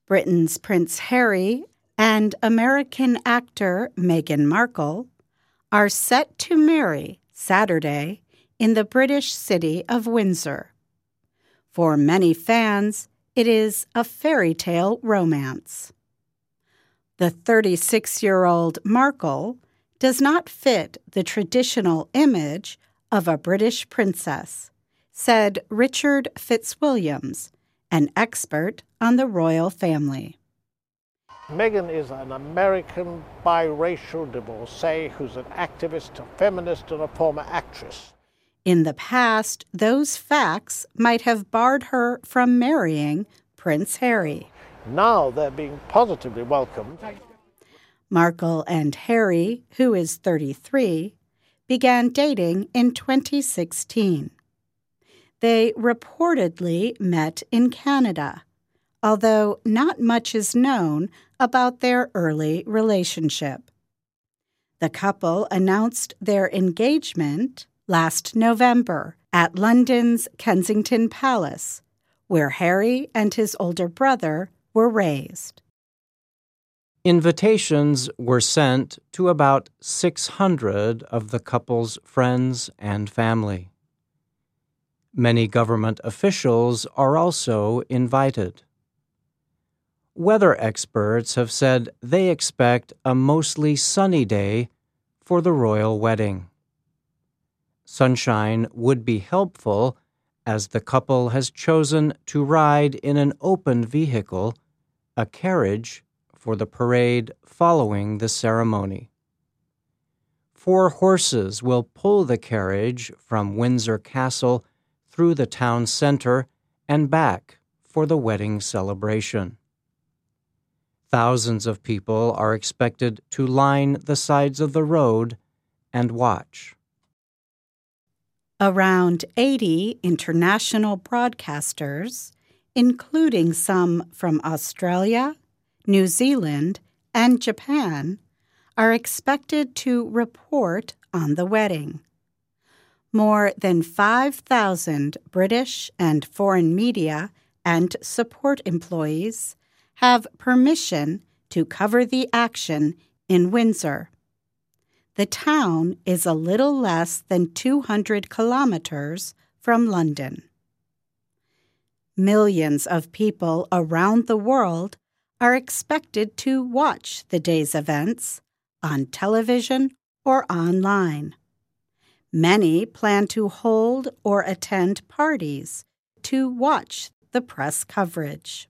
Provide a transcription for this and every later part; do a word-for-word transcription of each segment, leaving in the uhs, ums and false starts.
Britain's Prince Harry and American actor Meghan Markle are set to marry Saturday in the British city of Windsor. For many fans, it is a fairy tale romance. The thirty-six-year-old Markle does not fit the traditional image of a British princess, said Richard Fitzwilliams, an expert on the royal family. Meghan is an American biracial divorcee who's an activist, a feminist, and a former actress. In the past, those facts might have barred her from marrying Prince Harry. Now they're being positively welcomed. Markle and Harry, who is thirty-three, began dating in twenty sixteen. They reportedly met in Canada, although not much is known about their early relationship. The couple announced their engagement last November at London's Kensington Palace, where Harry and his older brother were raised. Invitations were sent to about six hundred of the couple's friends and family. Many government officials are also invited. Weather experts have said they expect a mostly sunny day for the royal wedding. Sunshine would be helpful, as the couple has chosen to ride in an open vehicle, a carriage, for the parade following the ceremony. Four horses will pull the carriage from Windsor Castle through the town center and back for the wedding celebration. Thousands of people are expected to line the sides of the road and watch. Around eighty international broadcasters, including some from Australia, New Zealand, and Japan, are expected to report on the wedding. More than five thousand British and foreign media and support employees have permission to cover the action in Windsor. The town is a little less than two hundred kilometers from London. Millions of people around the world are expected to watch the day's events on television or online. Many plan to hold or attend parties to watch the press coverage.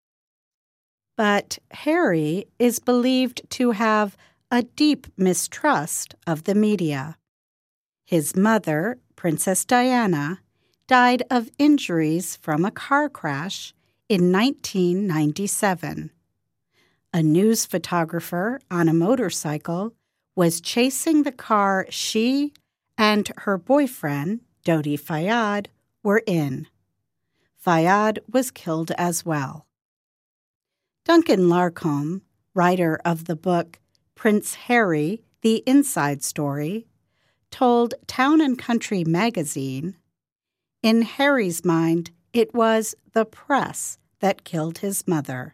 But Harry is believed to have a deep mistrust of the media. His mother, Princess Diana, died of injuries from a car crash in nineteen ninety-seven. A news photographer on a motorcycle was chasing the car she and her boyfriend, Dodi Fayed, were in. Fayed was killed as well. Duncan Larcombe, writer of the book Prince Harry, The Inside Story, told Town and Country magazine, "In Harry's mind, it was the press that killed his mother."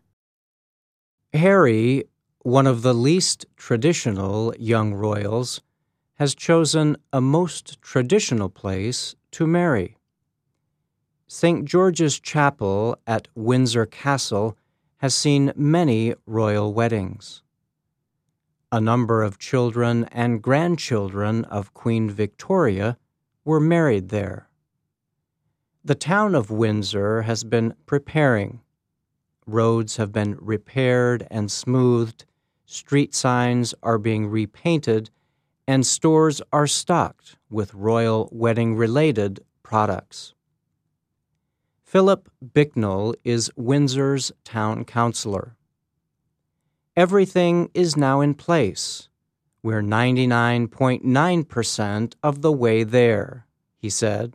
Harry, one of the least traditional young royals, has chosen a most traditional place to marry. Saint George's Chapel at Windsor Castle has seen many royal weddings. A number of children and grandchildren of Queen Victoria were married there. The town of Windsor has been preparing. Roads have been repaired and smoothed, street signs are being repainted, and stores are stocked with royal wedding-related products. Philip Bicknell is Windsor's town councillor. Everything is now in place. We're ninety-nine point nine percent of the way there, he said.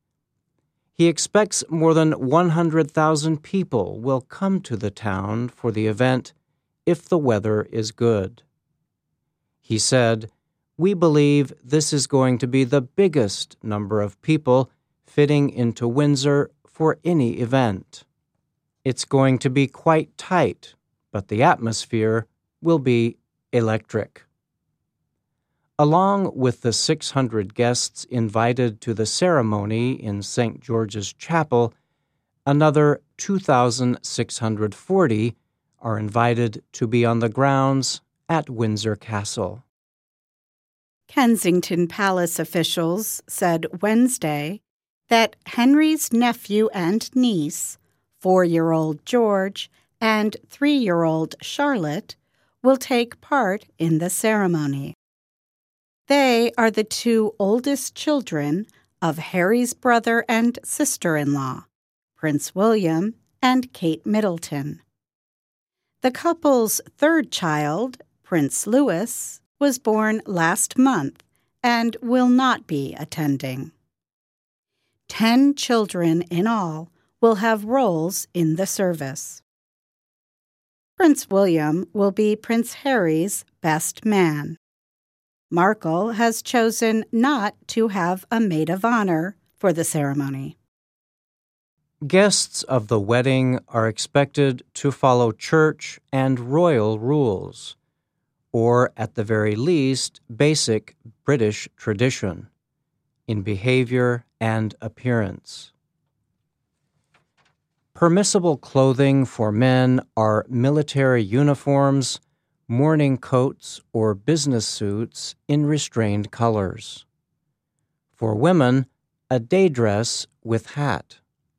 He expects more than one hundred thousand people will come to the town for the event if the weather is good. He said, "We believe this is going to be the biggest number of people fitting into Windsor for any event." It's going to be quite tight, but the atmosphere will be electric. Along with the six hundred guests invited to the ceremony in Saint George's Chapel, another two thousand six hundred forty are invited to be on the grounds at Windsor Castle. Kensington Palace officials said Wednesday that Henry's nephew and niece, four-year-old George and three-year-old Charlotte, will take part in the ceremony. They are the two oldest children of Harry's brother and sister-in-law, Prince William and Kate Middleton. The couple's third child, Prince Louis, was born last month and will not be attending. Ten children in all will have roles in the service. Prince William will be Prince Harry's best man. Markle has chosen not to have a maid of honor for the ceremony. Guests of the wedding are expected to follow church and royal rules, or at the very least, basic British tradition, in behavior and appearance. Permissible clothing for men are military uniforms, morning coats, or business suits in restrained colors. For women, a day dress with hat.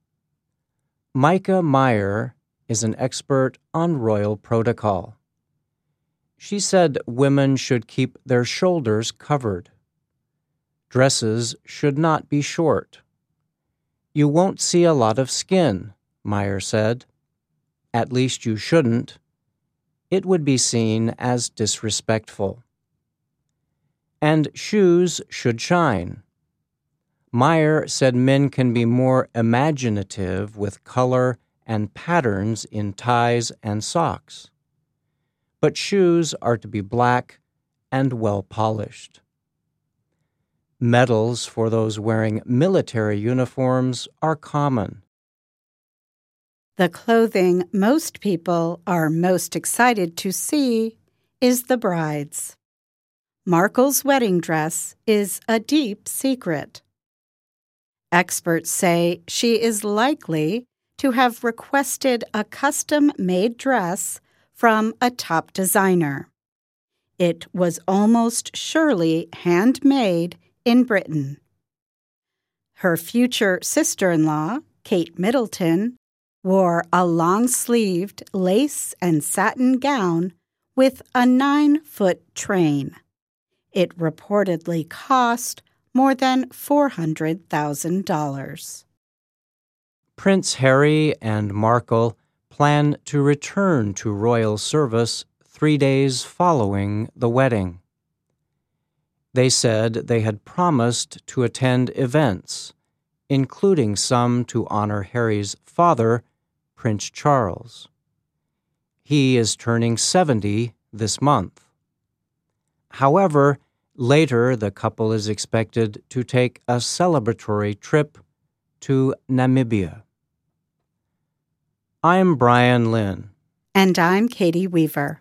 Micah Meyer is an expert on royal protocol. She said women should keep their shoulders covered. Dresses should not be short. You won't see a lot of skin, Meyer said. At least you shouldn't. It would be seen as disrespectful. And shoes should shine. Meyer said men can be more imaginative with color and patterns in ties and socks. But shoes are to be black and well-polished. Medals for those wearing military uniforms are common. The clothing most people are most excited to see is the bride's. Markle's wedding dress is a deep secret. Experts say she is likely to have requested a custom-made dress from a top designer. It was almost surely handmade in Britain. Her future sister-in-law, Kate Middleton, wore a long-sleeved lace and satin gown with a nine-foot train. It reportedly cost more than four hundred thousand dollars. Prince Harry and Markle plan to return to royal service three days following the wedding. They said they had promised to attend events, including some to honor Harry's father, Prince Charles. He is turning seventy this month. However, later the couple is expected to take a celebratory trip to Namibia. I'm Brian Lynn. And I'm Katie Weaver.